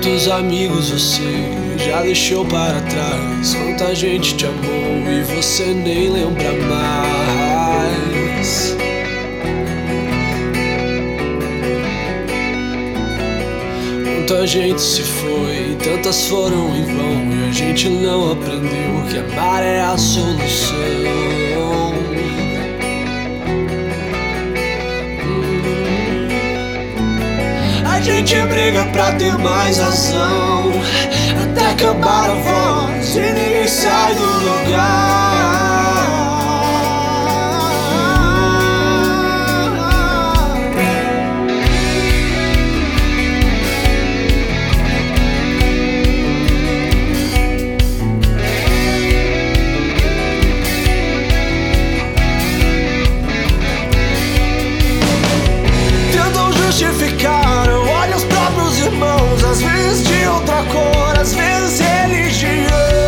Quantos amigos você já deixou para trás? Quanta gente te amou e você nem lembra mais. Muita gente se foi, tantas foram em vão, e a gente não aprendeu que amar é a solução. A gente briga pra ter mais razão, até acabar a voz e ninguém sai do lugar. Tentam justificar, olha os próprios irmãos, às vezes de outra cor, às vezes religião,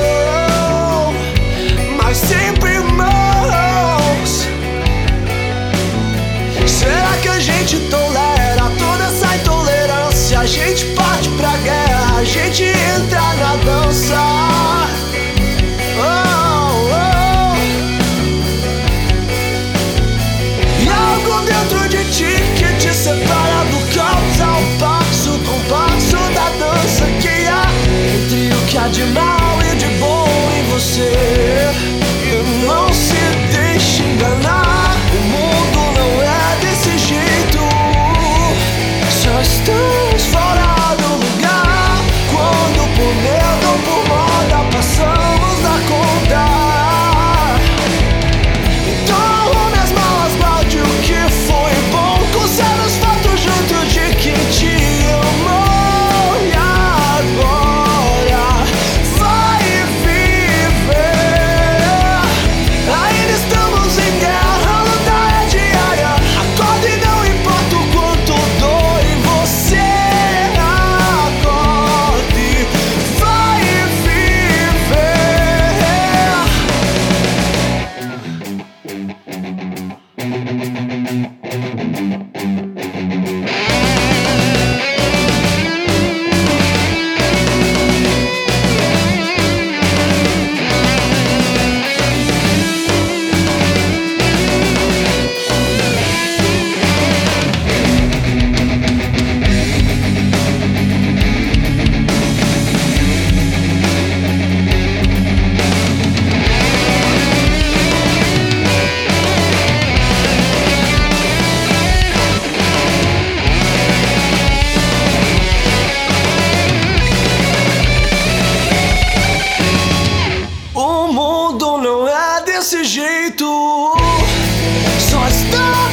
mas sempre irmãos. Será que a gente tolera toda essa intolerância? A gente parte pra guerra, a gente entra na dança. E algo dentro de ti que te separa do caos, ao passo, compasso da dança que há entre o que há de mal e de bom em você. E não se deixe enganar, o mundo não é desse jeito. Só estamos fora do lugar quando por medo ou por moda passamos da conta. Então arrume as malas, guarde o que foi bom, conserve os fatos junto de quem te amou. E agora vai viver. Ainda estamos em guerra, a luta é diária. Acorde, não importa o quanto dói, você acorde, vai O mundo não é desse jeito. Só está